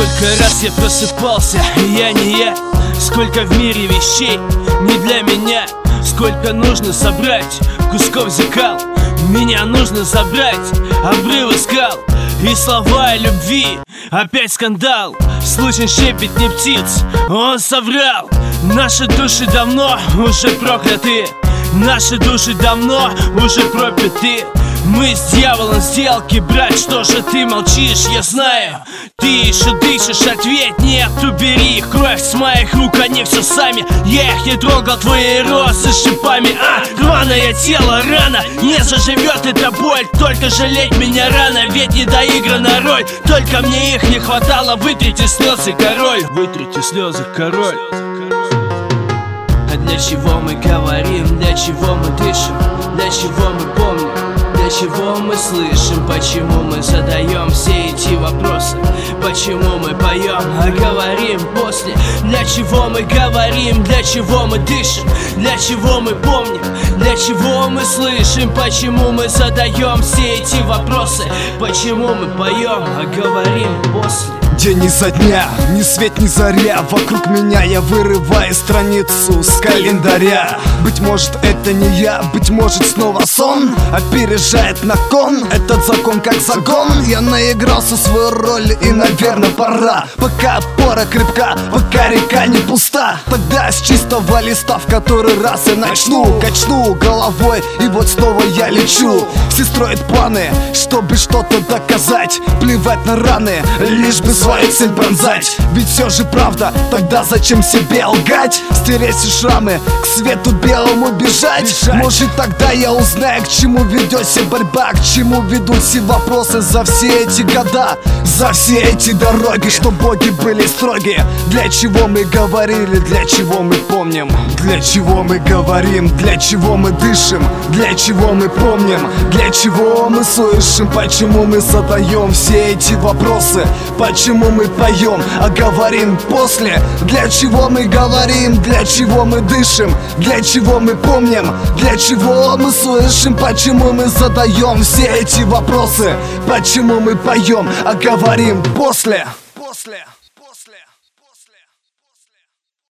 Сколько раз я просыпался, я не я. Сколько в мире вещей не для меня. Сколько нужно собрать кусков зеркал. Меня нужно забрать обрывы скал. И слова о любви, опять скандал. Слышен шепет не птиц, он соврал. Наши души давно уже прокляты. Наши души давно уже пропиты. Мы с дьяволом сделки, брат, что же ты молчишь? Я знаю, ты еще дышишь, ответь нет, убери их. Кровь с моих рук, они все сами. Я их не трогал, твои розы с шипами. Рваное тело, рано, не заживет эта боль. Только жалеть меня рано, ведь не доиграна роль. Только мне их не хватало, вытрите слезы, король. Вытрите слезы, король. А для чего мы говорим, для чего мы дышим, для чего мы помним, для чего мы слышим, почему мы задаем все эти вопросы, почему мы поем, а говорим после. Для чего мы говорим, для чего мы дышим, для чего мы помним, для чего мы слышим, почему мы задаем все эти вопросы, почему мы поем, а говорим после. День изо дня, ни свет, ни заря. Вокруг меня я вырываю страницу с календаря. Быть может это не я, быть может снова сон опережает на кон. Этот закон как загон. Я наигрался свою роль и наверное пора. Пока опора крепка, пока река не пуста. Тогда с чистого листа в который раз я начну. Качну головой и вот снова я лечу. Все строят планы, чтобы что-то доказать. Плевать на раны, лишь бы свою цель пронзать. Ведь все же правда, тогда зачем себе лгать? Стереть все шрамы, к свету белому бежать. Может тогда я узнаю, к чему ведет себя борьба, к чему ведут все вопросы за все эти года, за все эти дороги, что боги были строгие. Для чего мы говорили, для чего мы помним, для чего мы говорим, для чего мы дышим, для чего мы помним, для чего мы слышим, почему мы задаем все эти вопросы, почему мы поем, а говорим после. Для чего мы говорим, для чего мы дышим, для чего мы помним, для чего мы слышим, почему мы задаем все эти вопросы, почему мы поем, а говорим после.